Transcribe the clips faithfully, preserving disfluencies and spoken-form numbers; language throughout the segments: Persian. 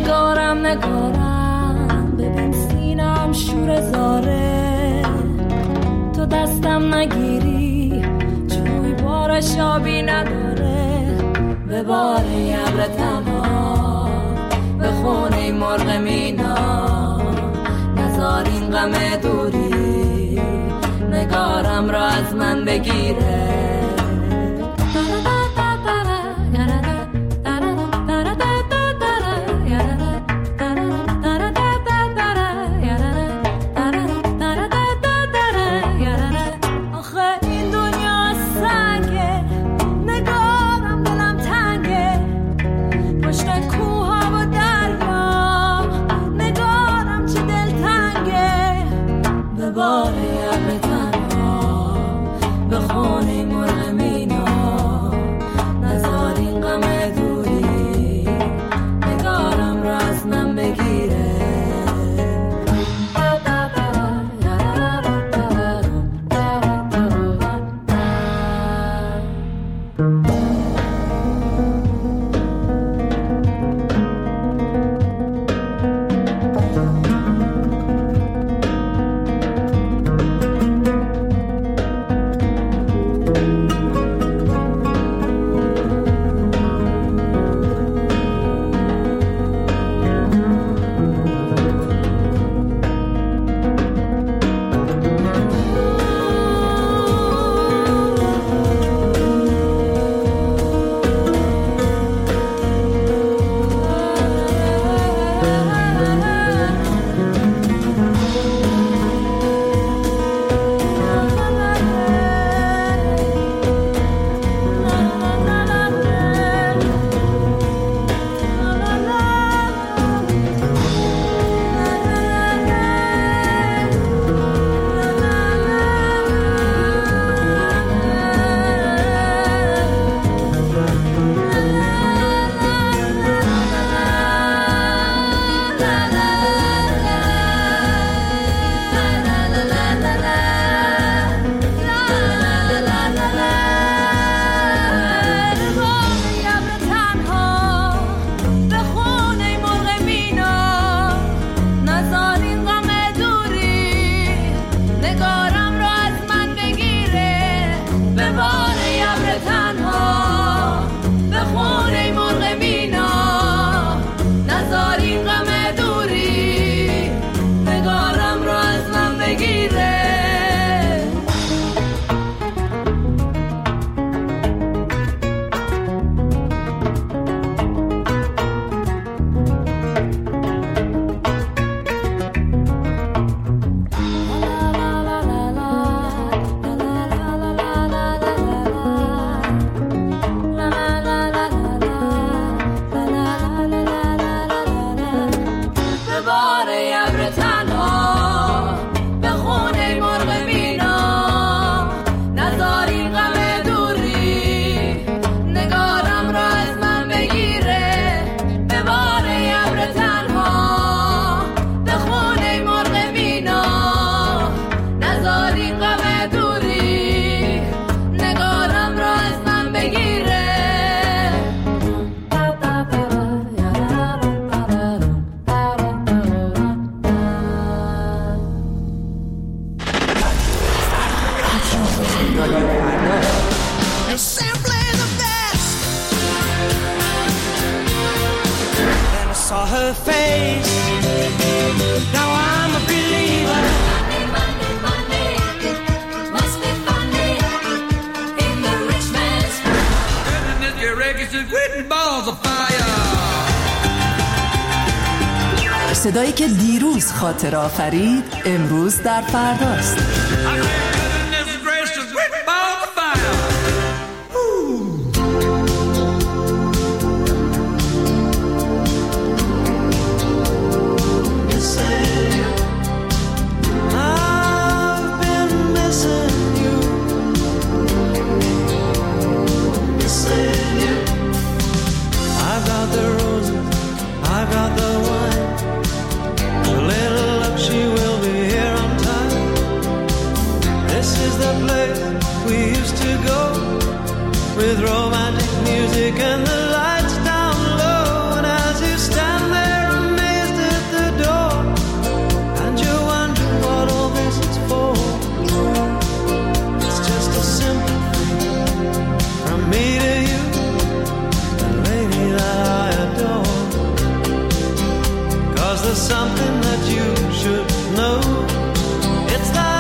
نگارم نگارم ببین سینم شور زاره، تو دستم نگیری جوی بارش آبی نداره، به بار ابر تنها به خونه مرغ مینا، نزار این غم دوری نگارم را از من بگیره. صدایی که دیروز خاطر آفرید امروز در فرداست. something that you should know. It's that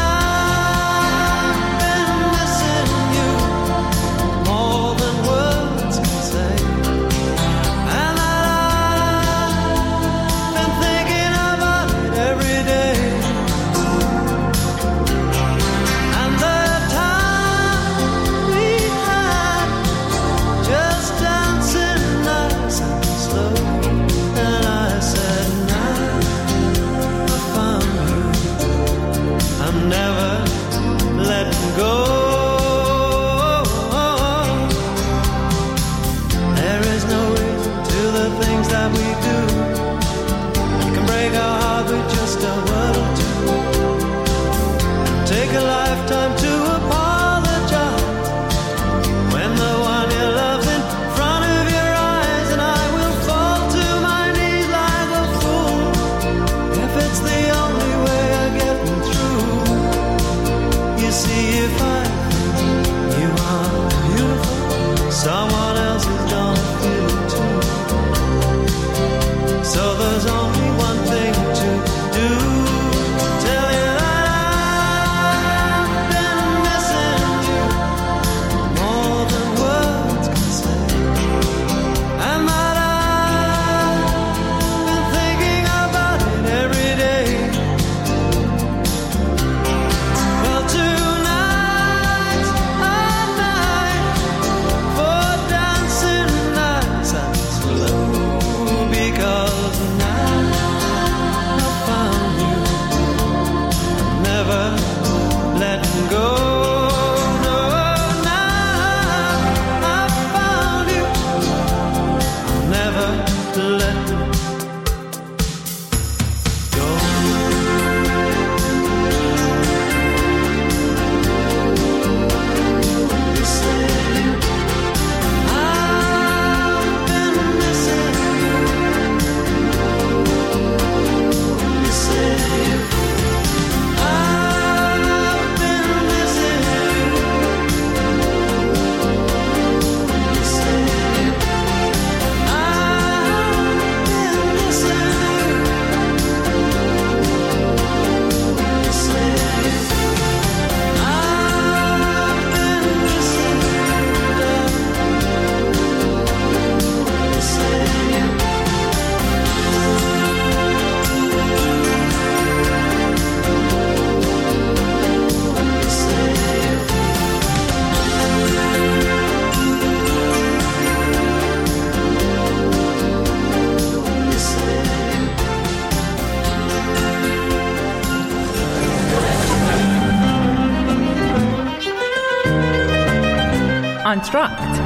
آنتراکت.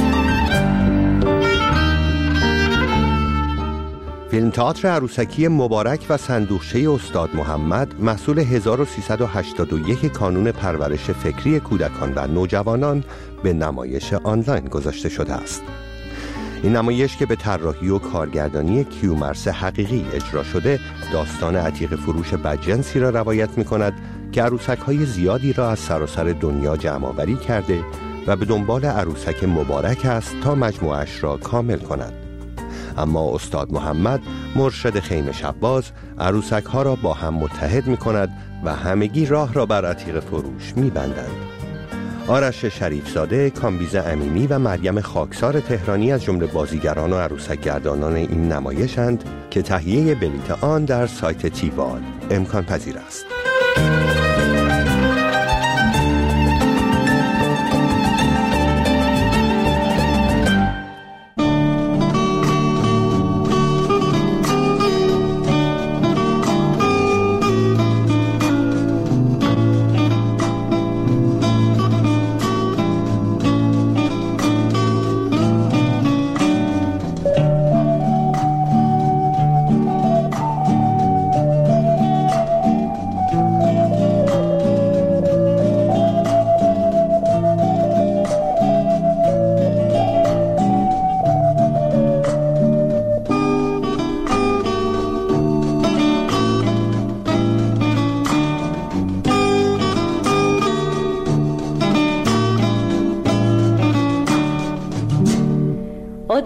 فیلم تئاتر عروسکی مبارک و صندوقچه استاد محمد محصول هزار و سیصد و هشتاد و یک کانون پرورش فکری کودکان و نوجوانان به نمایش آنلاین گذاشته شده است. این نمایش که به طراحی و کارگردانی کیومرث حقیقی اجرا شده، داستان عتیق فروش بدجنسی را روایت می کند که عروسک‌های زیادی را از سراسر دنیا جمع‌آوری کرده و به دنبال عروسک مبارک است تا مجموعش را کامل کند. اما استاد محمد، مرشد خیمه شباز، عروسک ها را با هم متحد می کند و همگی راه را بر عتیق فروش می بندند. آرش شریفزاده، کامبیزه امینی و مریم خاکسار تهرانی از جمله بازیگران و عروسک گردانان این نمایشند که تهیه بلیط آن در سایت تیوال امکان پذیر است.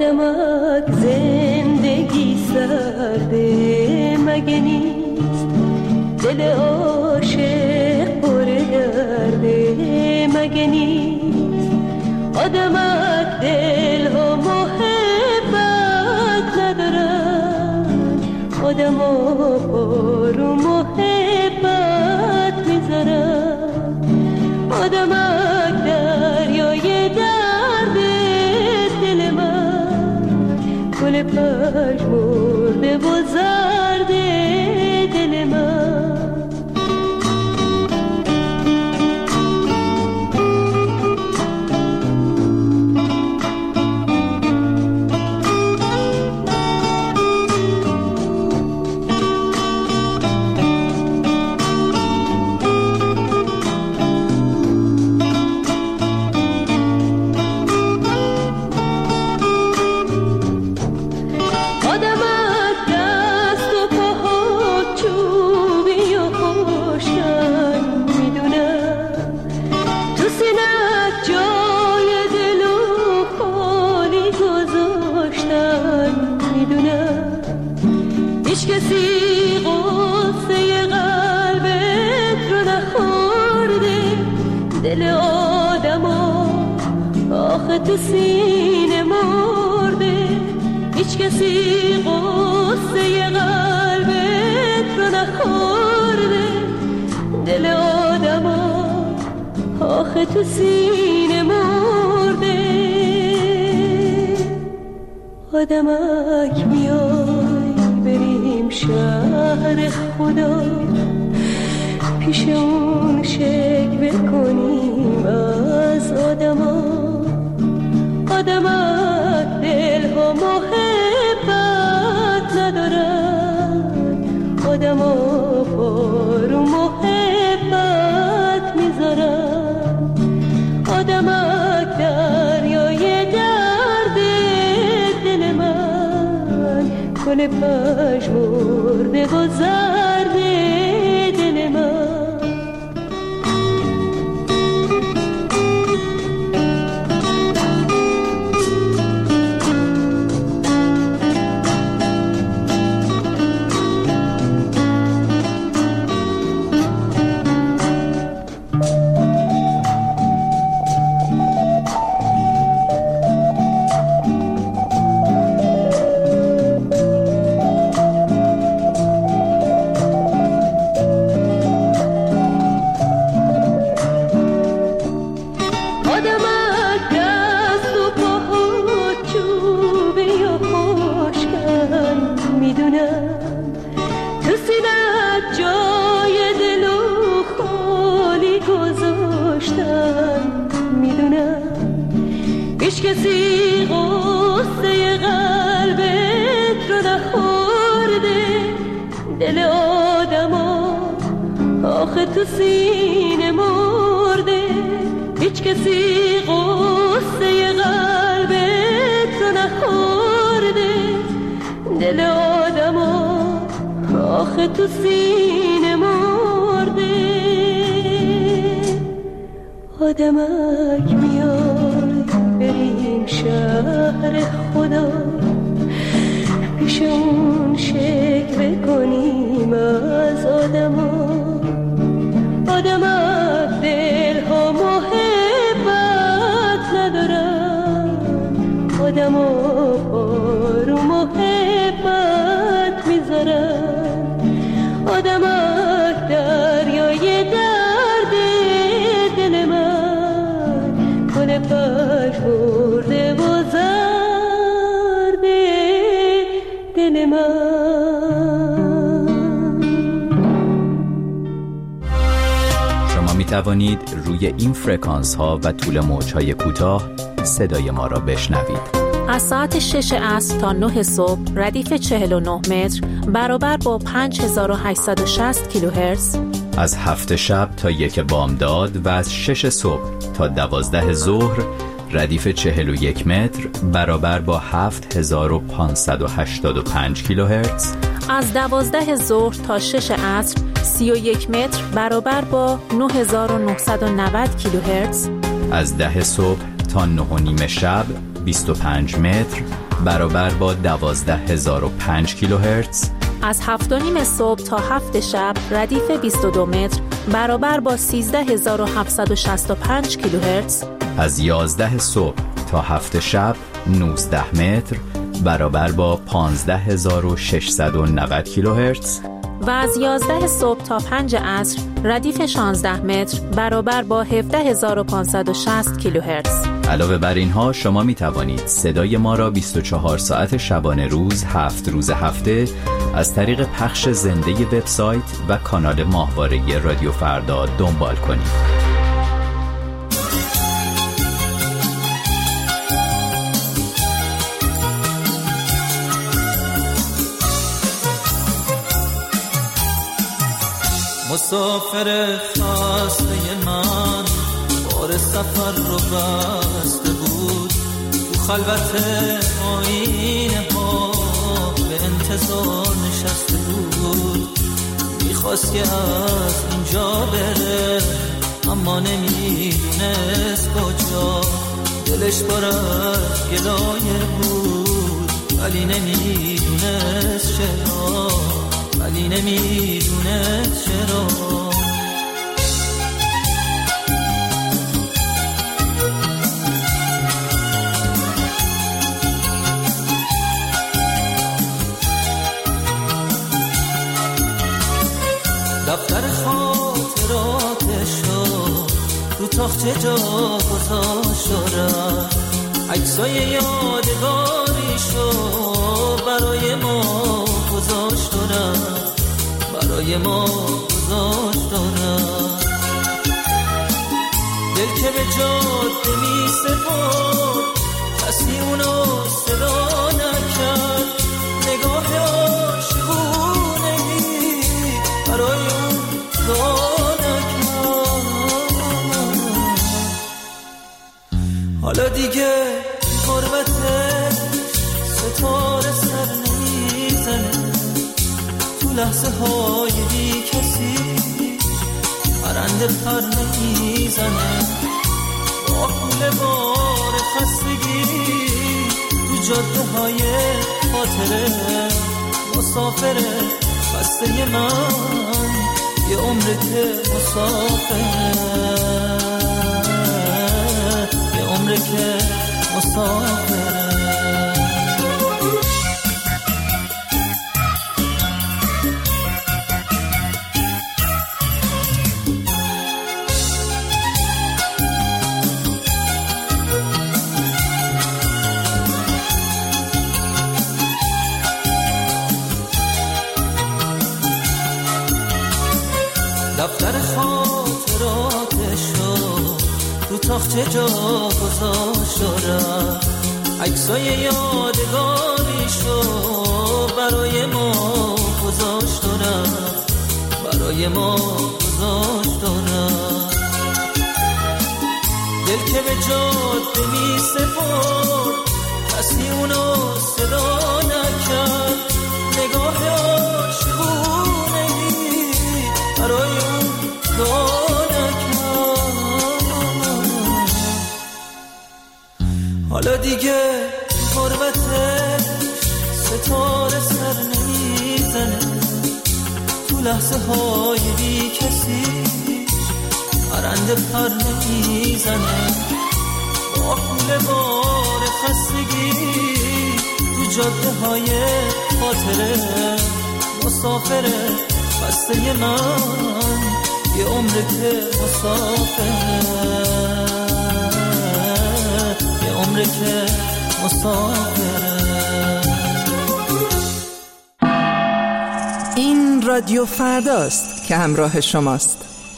آدمک زندگی سرده مگه نیست، دل عاشق پر درده مگه نیست. آدمک دل و محبت ندارن، آدم ها پارو محبت میذارن. آدمک دریای درد دل من، گل پژمرده و زرد دل من. تو سینه مرده، هیچ کسی قصه قلبت رو نخورده. دل آدما آخه تو سینه مرده. آدمک میای بریم شهر خدا، پیش اون شکوه کنیم از آدما. آدمک دل و محبت ندارن، آدم ها پارو محبت میذارن. آدمک دریای درد دل من، گل پژمرده و زرد دل من. کسی غصه قلبت رو نخورده. دل آدما آخه تو سینه مرده، هیچ کسی غصه قلبت رو نخورده. دل آدما آخه تو سینه مرده. آدمک میای بریم شهر خدا، پیش اون شکوه کنیم از آدما. آدمک دل ها محبت ندارن، آدم ها پارو محبت میذارن. آدمک دریای درد دل من، گل پژمرده و زرد دل من. شما می توانید روی این فرکانس ها و طول موج های کوتاه صدای ما را بشنوید. از ساعت شش عصر تا نه صبح ردیف چهل و نه متر برابر با پنج هزار و هشتصد و شصت کیلوهرتز. از هفت شب تا یک بامداد و از شش صبح تا دوازده ظهر ردیف چهل و یک متر برابر با هفت هزار و پانصد و هشتاد و پنج کیلوهرتز. از دوازده ظهر تا شش عصر سی و یک متر برابر با نه هزار و نهصد و نود کیلوهرتز. از ده صبح تا نه و نیم شب بیست و پنج متر برابر با دوازده هزار و پنج کیلوهرتز. از هفت و نیم صبح تا هفت شب ردیف بیست و دو متر برابر با سیزده هزار و هفتصد و شصت و پنج کیلوهرتز. از یازده صبح تا هفت شب نوزده متر برابر با پانزده هزار و ششصد و نود کیلوهرتز. و از یازده صبح تا پنج عصر ردیف شانزده متر برابر با هفده هزار و پانصد و شصت کیلوهرتز. علاوه بر اینها شما می توانید صدای ما را بیست و چهار ساعت شبانه روز هفت روز هفته از طریق پخش زنده وبسایت و کانال ماهواره رادیو فردا دنبال کنید. مسافر خسته من بار سفر رو بسته بود، تو خلوت آینه ها به انتظار نشسته بود. میخواست که از اینجا بره اما نمیدونست کجا، دلش پر از گلایه بود ولی نمیدونست چرا، ولی نمیدونست چرا. دفتر خاطراتشو رو تاخچه جا گذاشت شده، عکسای یادگاریشو برای ما گذاشت داره، برای ما گذاشت داره. دل که به جاده می سپرد کسی اونو صدا نکرد، نگاه عاشقونه‌ای برای اون دعا نکرد. حالا دیگه غربتش ستاره سر نمیزنه، تو لحظه های بی کسی پرنده پر نمیزنه. با کول بار خستگی تو جاده های خاطره مسافره خسته من، یه عمره که مسافره، یه عمره که مسافره. دفتر خاطراتشو رو تاخچه جا گذاشت شده، عکسای یادگاریشو برای ما گذاشت داره، برای ما گذاشت داره. دل که به جاده می سپرد کسی اونو صدا نکرد، نگاه عاشقونه‌ای برای اون دعا نکرد. حالا دیگه غربتش ستاره سر نمیزنه، تو لحظه های بی کسی پرنده پر نمیزنه. با کول بار خستگی تو جاده های خاطره مسافره خسته من، یه عمره که مسافره، یه عمره که مسافره. این رادیو فرداست که همراه شماست.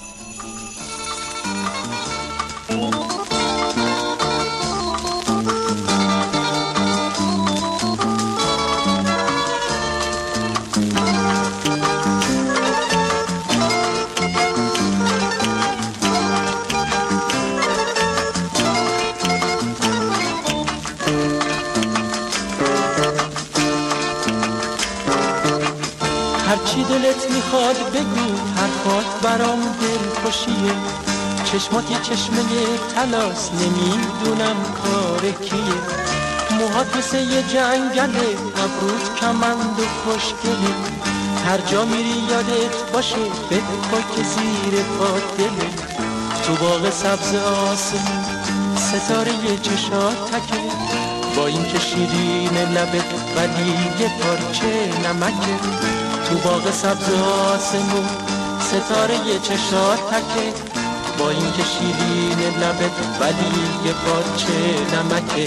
هرچی دلت میخواد بگو، حرفات برام دلخوشیه، چشمات یه چشمه تلاس، نمیدونم کار کیه. موهات مثل یه جنگله، ابروت کمند و خوشگله، هر جا میری یادت باشه بده پا که زیر پات دله. تو باغ سبز آسمون ستاره یه چشات تکه، با این که شیرین لبت ولی یه پارچه نمکه. تو باغ سبز آسمون ستاره یه چشات تکه، با این که شیرین لبت ولی یه پارچه نمکه.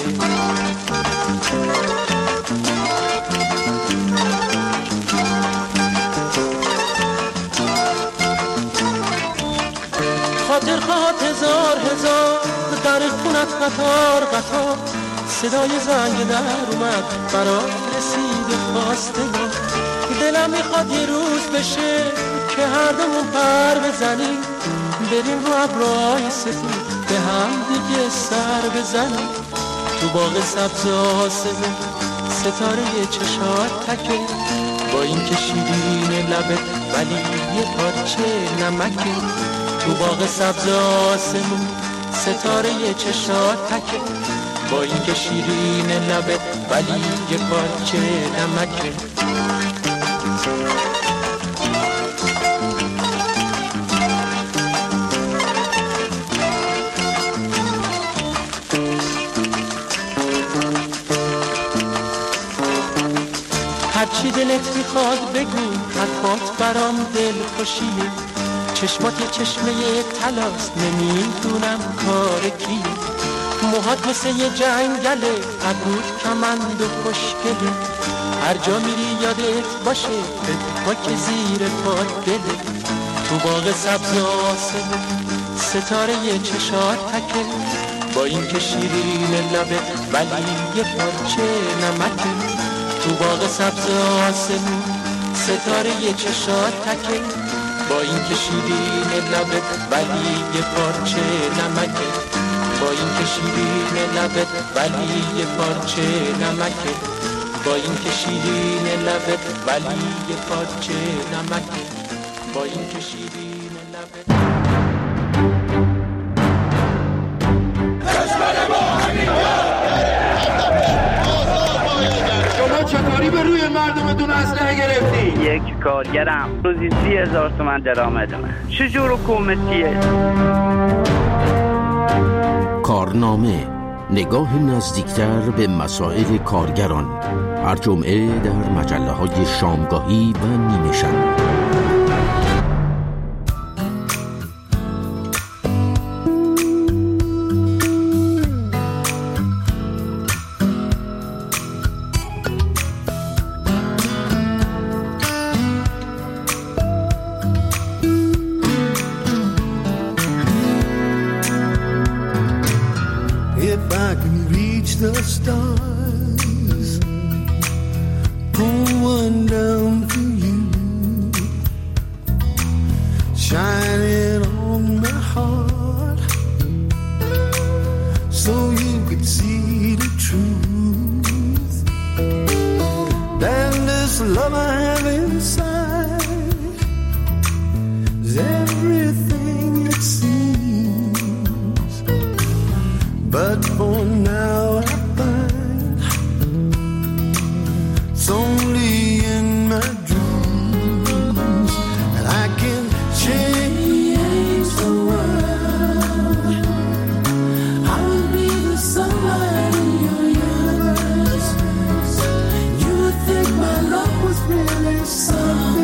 خاطر خواهد هزار هزار در خونت قطار قطار، صدای زنگ در اومد برات رسید خواستگار. دلم میخواد یه روز بشه که هر دومون پر بزنیم، بریم رو ابرهای سفید به هم دیگه سر بزنیم. تو باغ سبز آسمون ستاره یه چشات تکه، با این که شیرین لبت ولی یه پارچه نمکه. تو باغ سبز آسمون ستاره یه چشات تکه، با این که شیرین لبت ولی یه پارچه نمکه. هرچی دلت میخواد بگو، حرفات برام دل خوشیه، چشمات یه چشمه طلاست نمیدونم کار کیه. موهات مثل یه جنگله، ابروت کمند و خوشگله، هر جا میری یادت باشه بده پا که زیر پات دله. تو باغ سبز آسمون ستاره یه چشات تکه، با این که شیرین لبه ولی یه پارچه نمکه. تو باغ سبز آسمون ستاره یه چشات تکه، با این که شیرین لبه ولی یه پارچه نمکه. با این که شیرین لبه ولی یه پارچه نمکه. با این که شیرین لبه ولی یه پارچه نمکه. با این که شیرین لبه شما چطوری به روی مردمتون اسلحه گرفتی؟ یک کارگرم روزی سی هزار تومن درآمد من. چجور حکومتیه؟ کارنامه، نگاه نزدیکتر به مسائل کارگران، هر جمعه در مجله های شامگاهی و نیمه شب. Some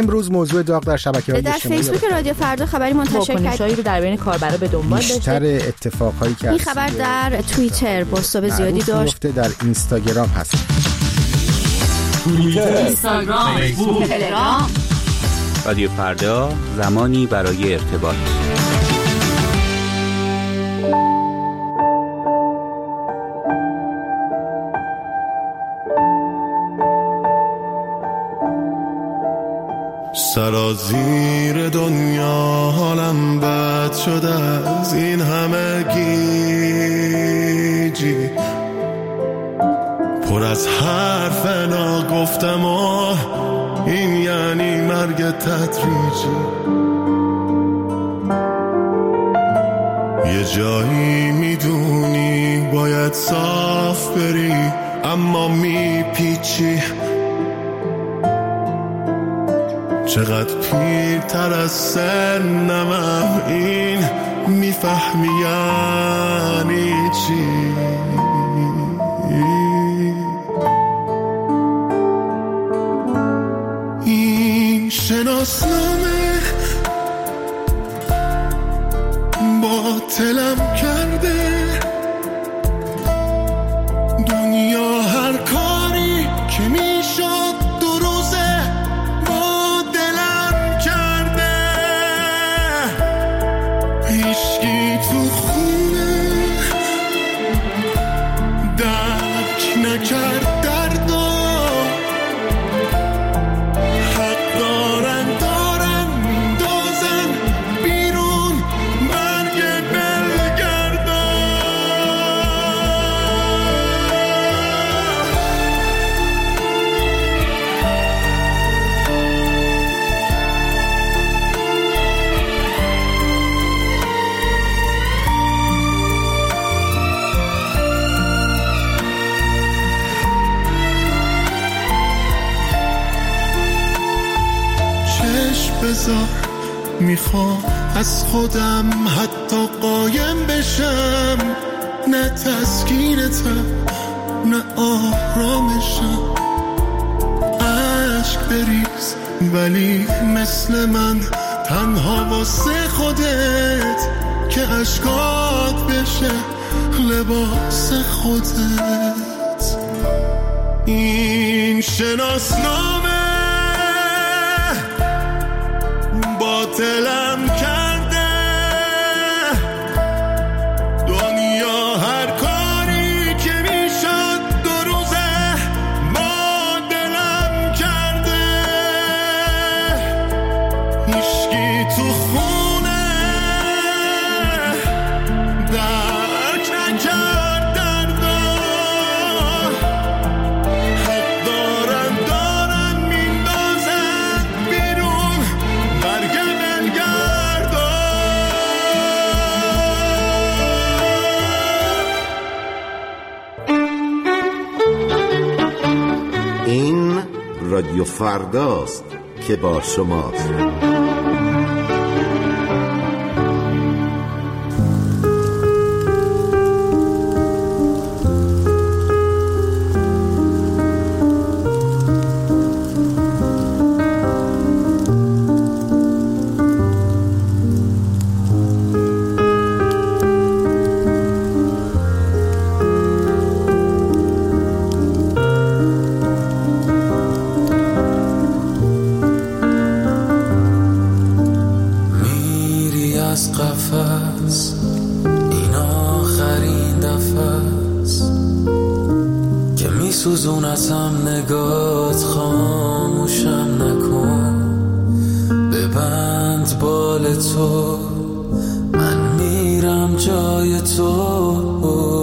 امروز موضوع داغ در شبکه‌های در اجتماعی فیسبوک رادیو فردا خبری منتشر کرد. واکنشایی رو در بین کاربرا به دنبال داشته. بیشتر اتفاقهایی که این خبر در توییتر بازتاب زیادی داشت. در اینستاگرام هست. توییتر، اینستاگرام، فیسبوک، تلگرام. رادیو فردا، زمانی برای ارتباط. سرازیر دنیا حالم بد شده از این همه گیجی، پر از حرف ناگفتم و این یعنی مرگ تدریجی. یه جایی میدونی باید صاف بری اما میپیچی، چقدر پیرتر از سنمم این میفهمی یعنی چی. این شناسنامه باطلم کرده، دنیا هر کاری که میشد دو روزه با دلم کرده. هیچکی تو خونه درک نکرد دردو، حق دارن دارن میندازن بیرون مرگ بلگردا. چشم بذار میخوام از خودم حتی قایم بشم، نه تسکینتم نه آرامشم. عشق بریز ولی مثل من تنها واسه خودت، که عشقات بشه لباس خودت. این شناسنامه باطلم کرده، دنیا هر کاری که میشد دو روزه با دلم کرده. هیچکی تو خونه درک نکرد دردو، حق دارن دارن میندازن بیرون برگ بلگردا. این رادیو فرداست که با شماست. قفس این آخرین دفعست که میسوزونتم، نگات خاموشم نکن. ببند بال تو من میرم جای تو،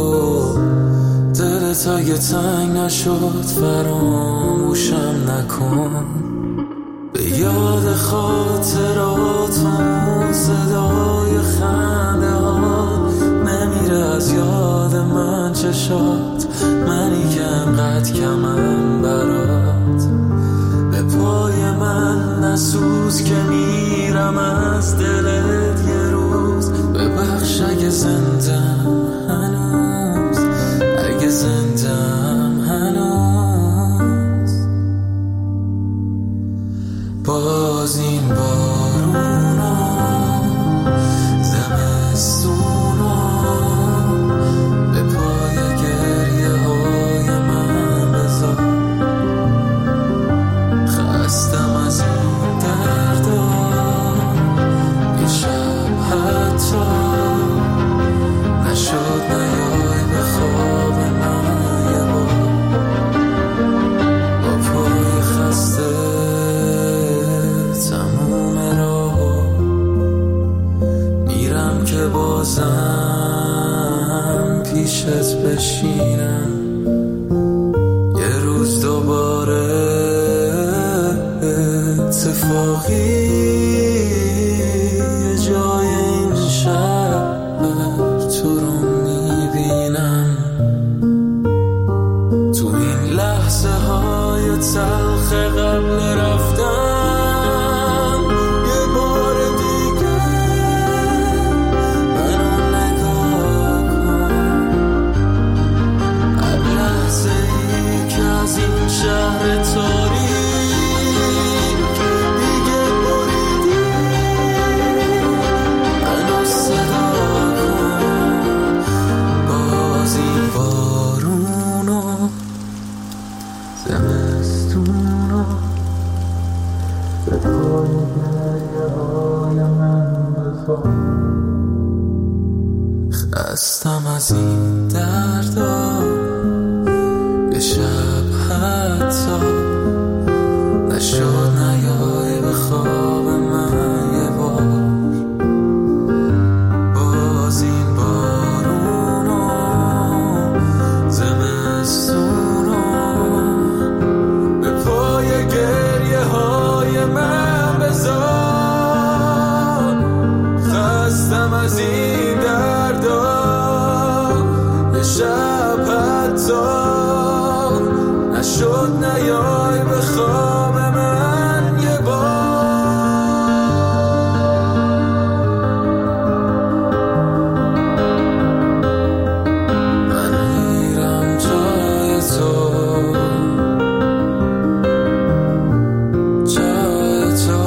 دلت اگه تنگ نشد فراموشم نکن. به یاد خاطراتون صدای خنده ها نمیره از یاد من چشات، منی که انقدر کمم برات. به پای من نسوز که میرم از دلت یه روز، ببخش اگه زندم هنوز، اگه زندم هنوز. با بازم پیشت بشینم یه روز دوباره اتفاقی یه جای این شهر تو رو میبینم تو این لحظه های تلخ قبل رفتن یه بار دیگه منو نگاه کن هر لحظه ای که از این شهر تاریک خستم از این دردا یه شب حتی نشد نیای به خواب من یه بار باز این بارونا زمستونا به پای گریه های من بذار خستم از این دردا شب حتی نشد نیای به خواب من یه بار من میرم جای تو جای تو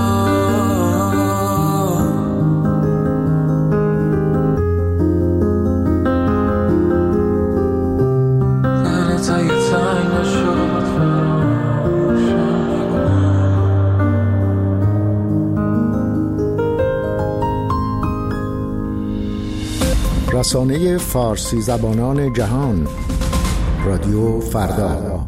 رسانه فارسی زبانان جهان رادیو فردا.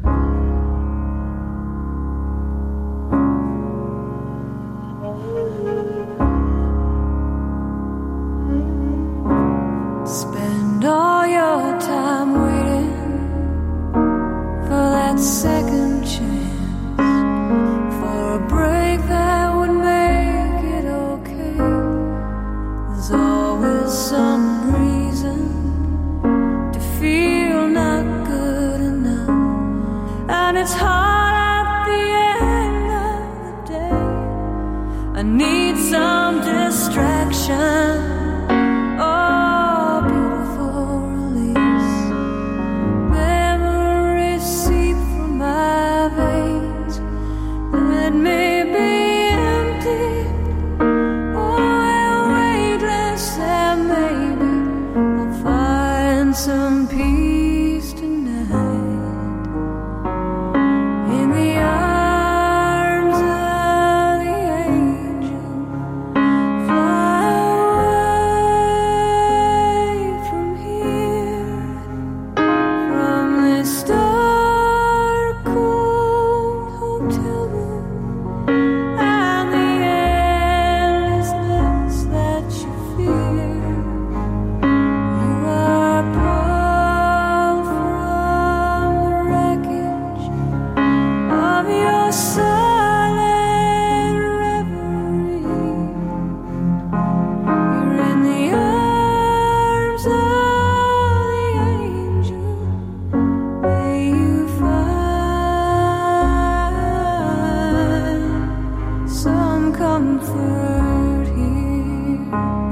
Spend all your time waiting for that second chance, for a break that would make it okay. There's always some reason to feel not good enough, and it's hard at the end of the day. I need some distraction, oh beautiful release. Memories seep from my veins, let me be empty, oh weightless, and maybe I'll find some peace tonight in the arms of the angel. Fly away from here, from this dark, cold hotel room and the endlessness that you fear. You are pulled from the wreckage of your silent reverie. You're in the arms of the angel. May you find some comfort here.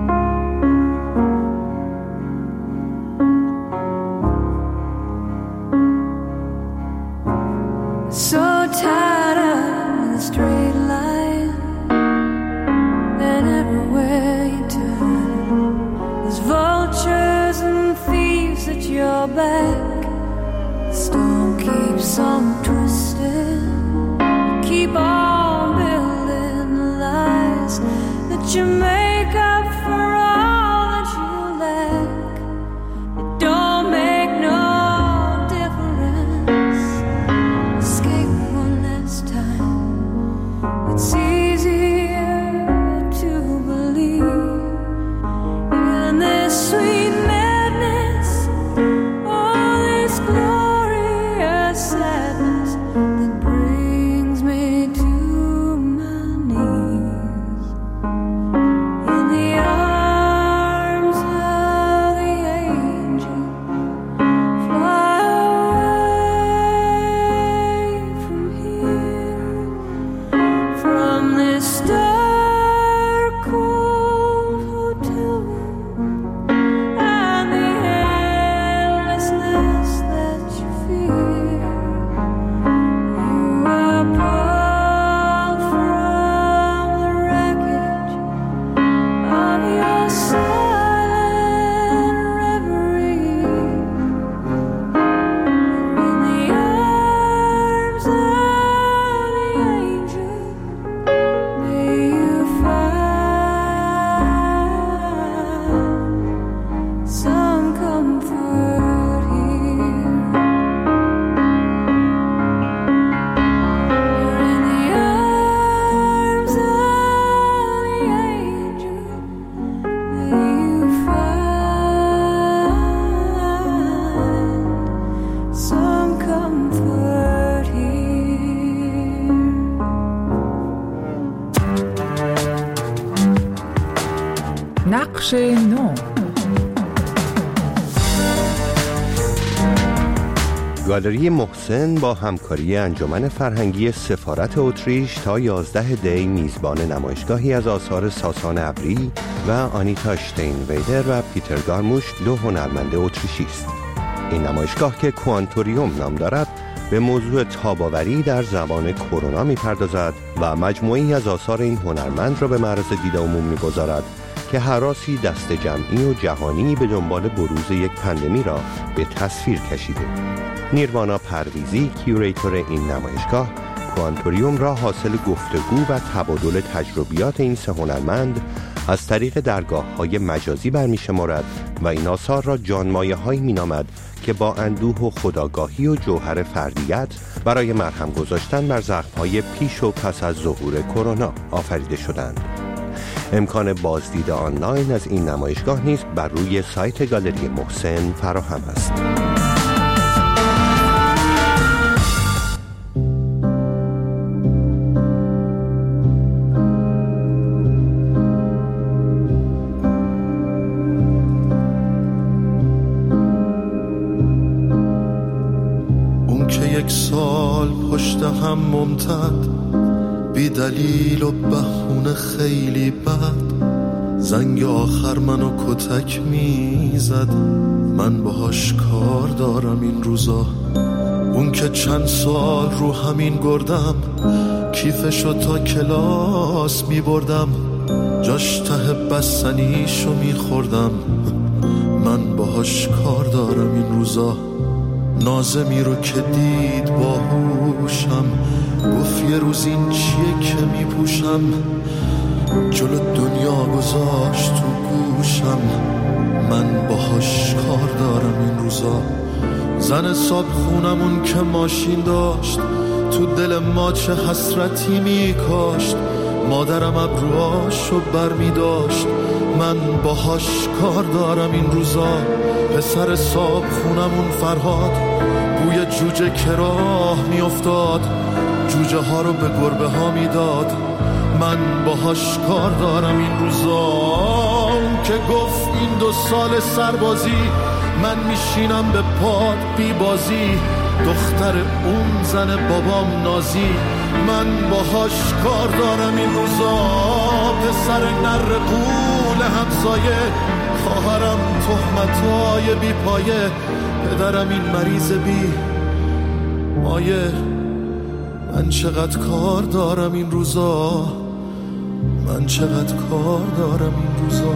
So tired of the straight line, and everywhere you turn, there's vultures and thieves at your back. The storm keeps on twisting, keep on building the lies that you make up for all that you lack. It don't make no difference. Escape one last time. It's easier to believe in نقش نو. گالری محسن با همکاری انجمن فرهنگی سفارت اتریش تا یازده دی میزبان نمایشگاهی از آثار ساسان ابری و آنیتا شتینویدر و پیتر گارموش، دو هنرمند اتریشی است. این نمایشگاه که کوانتوریوم نام دارد به موضوع تاب‌آوری در زمان کرونا می‌پردازد و مجموعه‌ای از آثار این هنرمند را به معرض دید عموم می‌گذارد که هراسی دست جمعی و جهانی به دنبال بروز یک پندمی را به تصویر کشیده. نیروانا پرویزی، کیوریتور این نمایشگاه، کوانتوریوم را حاصل گفتگو و تبادل تجربیات این سه هنرمند از طریق درگاه‌های مجازی برمی‌شمارد و این آثار را جانمایه‌هایی می‌نامد که با اندوه و خودآگاهی و جوهر فردیت برای مرهم گذاشتن بر زخم‌های پیش و پس از ظهور کرونا آفریده شدند. امکان بازدید آنلاین از این نمایشگاه نیز بر روی سایت گالری محسن فراهم است. سال پشت هم ممتد، بی دلیل و بهونه خیلی بد، زنگ آخر منو کتک میزد، من باهاش کار دارم این روزا. اون که چند سال رو همین گردم، کیفشو تا کلاس میبردم، جاش ته بستنیشو میخوردم، من باهاش کار دارم این روزا. نازمی رو که دید باهوشم، گفت یه روز این چیه که میپوشم، جلو دنیا گذاشت تو گوشم، من باهاش کار دارم این روزا. زن صاحب خونمون که ماشین داشت، تو دل ما چه حسرتی میکاشت، مادرم ابروهاشو بر میداشت، من باهاش کار دارم این روزا. پسر صاحب خونمون فرهاد، بوی جوجه که راه می افتاد، جوجه ها رو به گربه ها می داد، من باهاش کار دارم این روزا. اون که گفت این دو سال سربازی، من میشینم به پاد بی بازی، دختر اون زن بابام نازی، من باهاش کار دارم این روزا. پسر نر قول همسایه، خواهرم تهمتای بی پایه، پدرم این مریض بی مایه، من چقدر کار دارم این روزا، من چقدر کار دارم این روزا.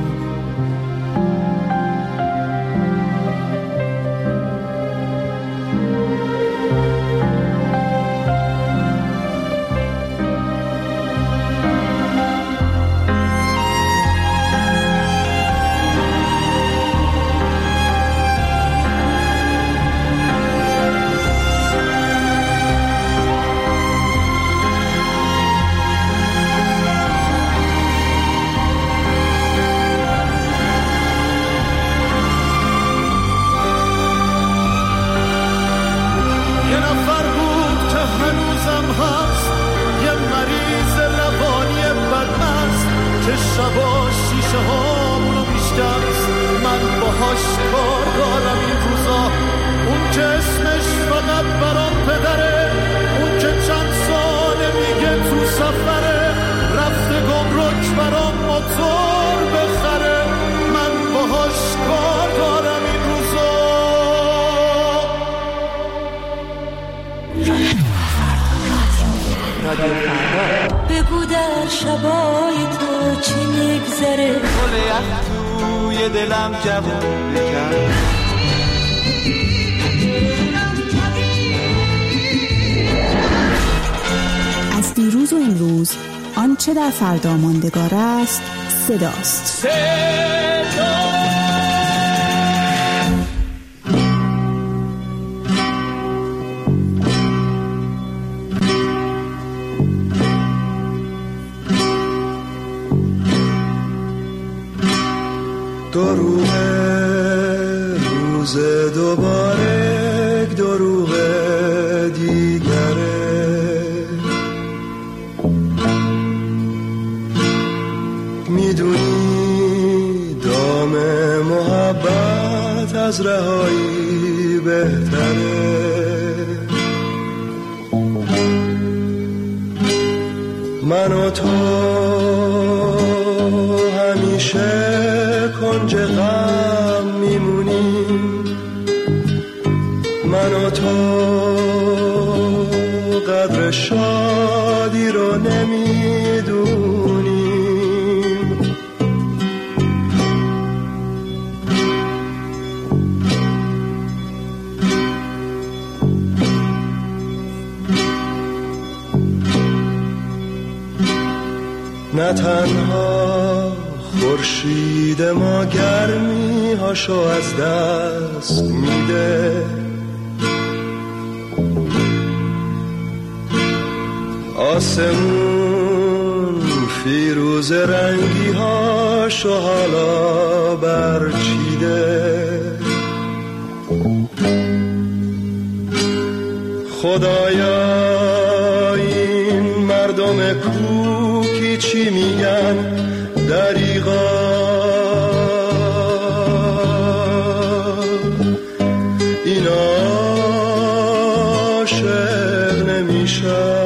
بگو در شبای تو چی میگذره، گل یخ توی دلم جوون بکن. از دیروز و امروز آنچه در فردا ماندگار است صداست. صدا دروغ روز دوباره، دروغ دیگره، میدونی همه محبت از رهایی بهتره. من و تو همیشه کنج غم میمونیم، من و تو قدر شادی رو نمیدونیم. نه تنها خورشید ما گرمی هاشو از دست میده، آسمون فیروز رنگی هاشو حالا برچیده. خدایا این مردم کوکی چی میگن دریغا، اینا عاشق نمیشن.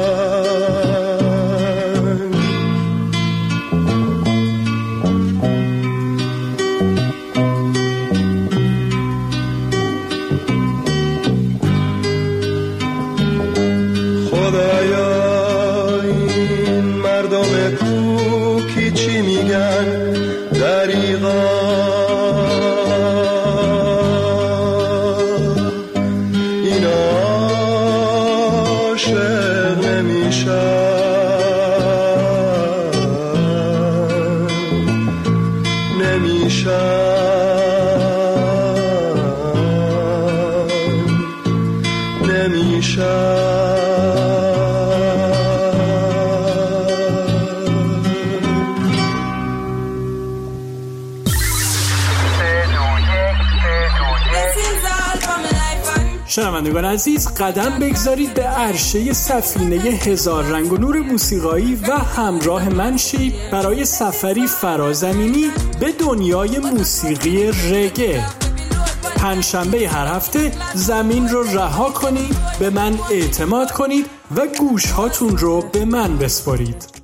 شنوندگان عزیز، قدم بگذارید به عرشه سفینه هزار رنگ و نور موسیقایی و همراه من شید برای سفری فرازمینی به دنیای موسیقی رگه. پنجشنبه هر هفته زمین رو رها کنید، به من اعتماد کنید و گوش هاتون رو به من بسپارید.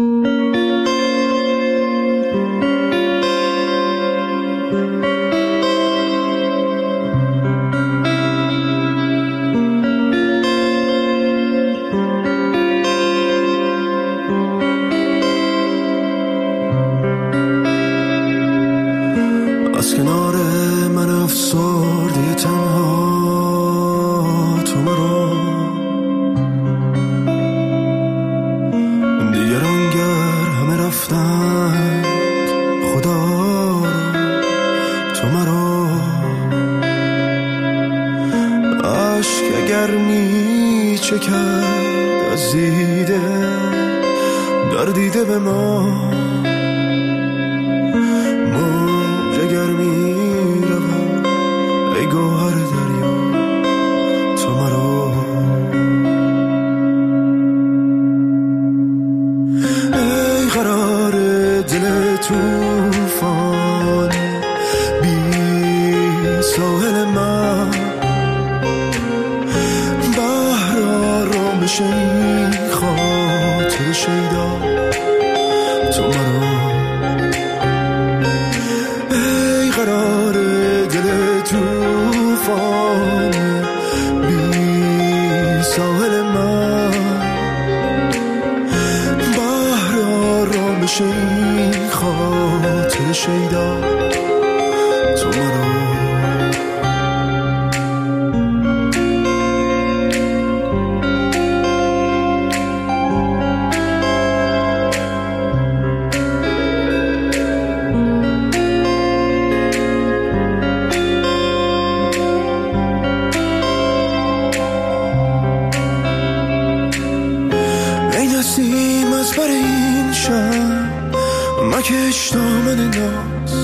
مکش دامن ناز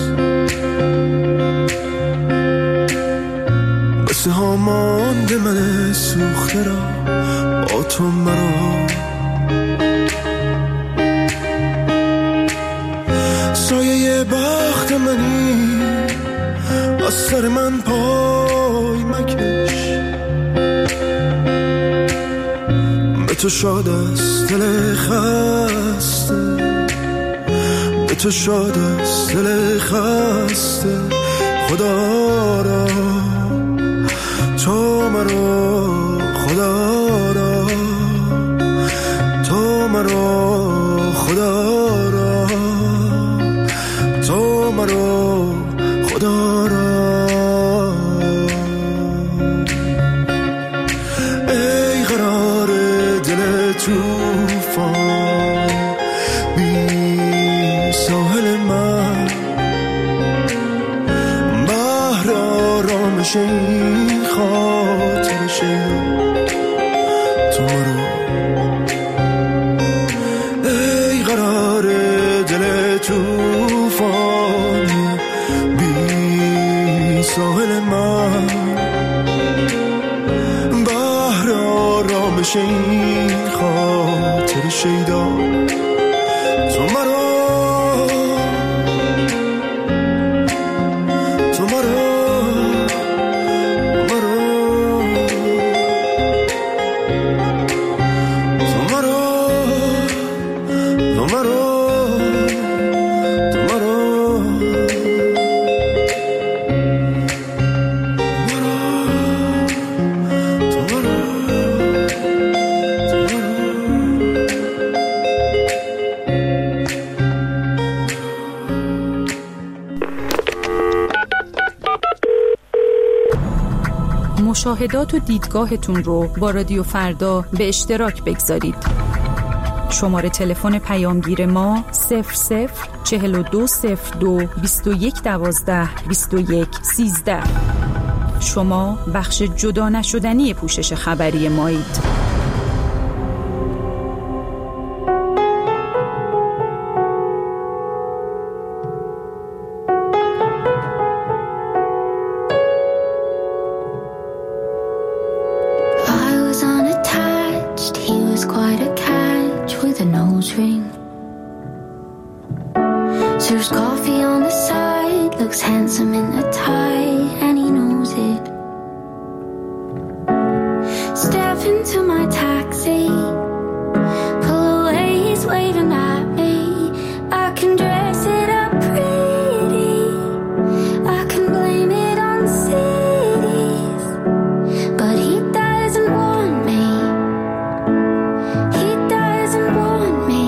بسه ها مانده من سوخته را با تو مرا سایه بر بخت منی از سر من پای مکش، به تو شاد است دل خسته، به تو شاد است دل خسته. خدا را تو مرا، خدا را تو مرا، خدا را تو مرا، خدا را. ای قرار دل توفان بی ساحل من، بحر آرامش این خاطر شیدا تو مرا. ای قرار دل توفان بی ساحل من، بحر آرامش این خاطر شیدا تو مرا، تو مرا، مشاهدات و دیدگاهتون رو با رادیو فردا به اشتراک بگذارید. شماره تلفن پیامگیر ما صفر صفر چهل و دو صفر دو بیست و یک دوازده بیست و یک سیزده. شما بخش جدا نشدنی پوشش خبری مایید. Serves coffee on the side, looks handsome in a tie, and he knows it. Step into my taxi, pull away, he's waving at me. I can dress it up pretty, I can blame it on cities, but he doesn't want me, he doesn't want me.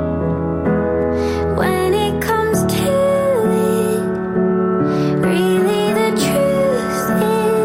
When it comes to it, really the truth is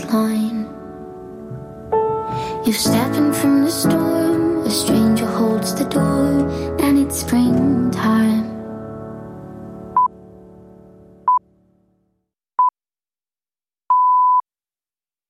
line. You're stepping from the storm, a stranger holds the door, and it's springtime.